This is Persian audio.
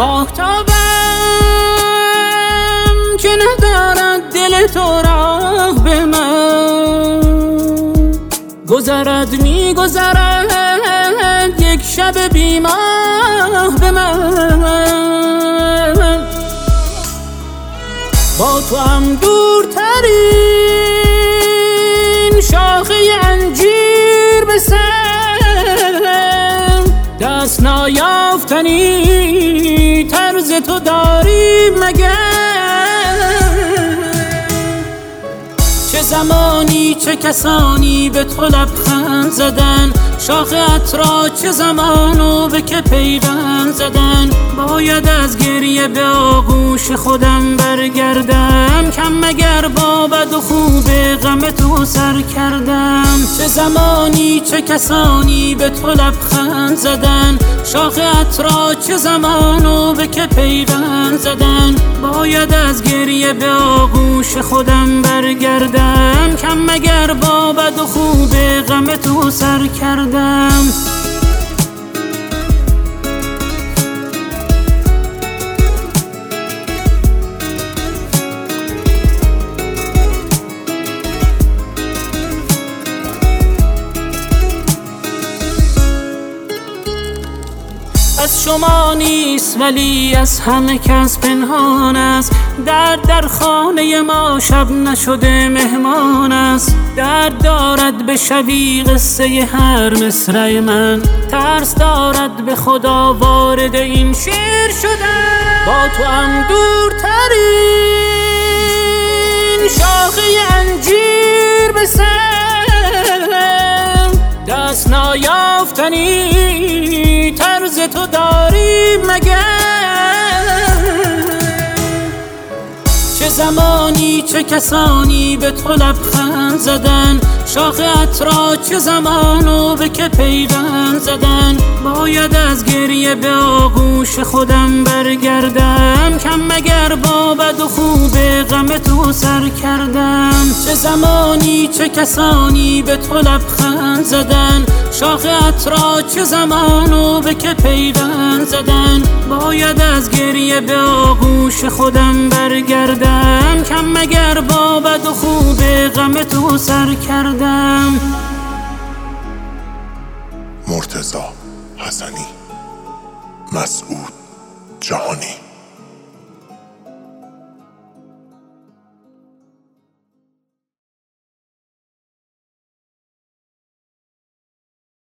ماهتابم که ندارد دل تو راه به من، گذرد میگذرد یک شب بی ماه به من. با تو هم دورترین شاخه انجیر به سر، دست نایافتنی طرز تو داریم مگر. چه زمانی چه کسانی به تو لبخند زدن، شاخ عطرا چه زمانو به که پیوند زدن. باید از گریه به آغوش خودم برگردم، کم مگر با بد و خوب غم تو سر کردم. چه زمانی چه کسانی به تو لبخند زدن، شاخ عطرا چه زمانو به که پیوند زدن. باید از گریه به آغوش خودم برگردم، کم مگر با بد و خوب غم تو سر کردم. از شما نیست ولی از همه کس پنهان است، درد در خانه ما شب نشده مهمان است. درد دارد به شبی قصه هر مصرع من، ترس دارد به خدا وارد این شعر شدن. با تو هم دورترین شاخه انجیر به سر، دست نایافتنی طرز تو داریم مگر. چه زمانی چه کسانی به تو لبخند زدن، شاخ عطرا چه زمانو به که پیوند زدن. باید از گریه به آغوش خودم برگردم، کم مگر با بد و خوب غم تو سر کردم. چه زمانی چه کسانی به تو لبخند زدن، شاخ عطرا چه زمانو به که پیوند زدن. باید از گریه به آغوش خودم برگردم، کم مگر با بد و خوب غم تو سر کردم. مرتضی حسنی، مسعود جهانی.